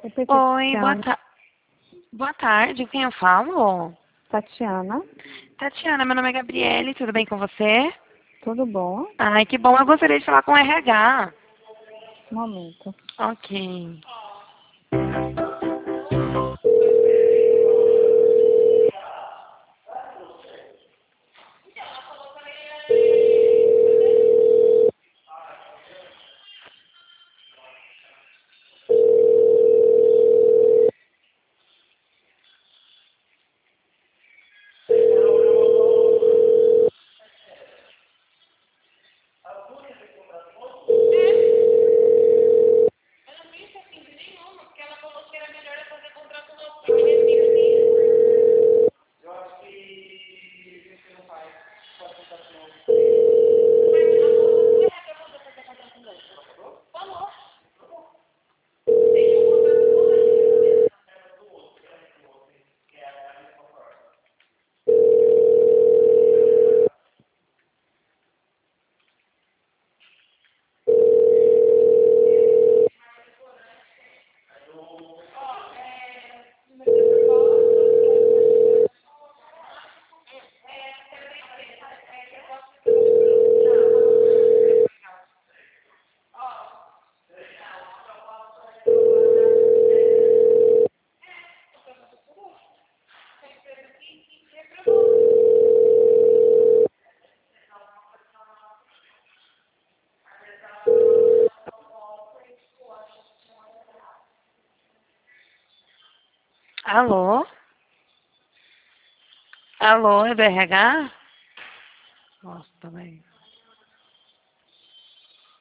Oi, Tatiana. boa tarde. Quem eu falo? Tatiana, Tatiana, meu nome é Gabriele, tudo bem com você? tudo bom? Ai, que bom, eu gostaria de falar com o RH. Um momento. Ok. Alô? Alô, é do RH? Nossa, também.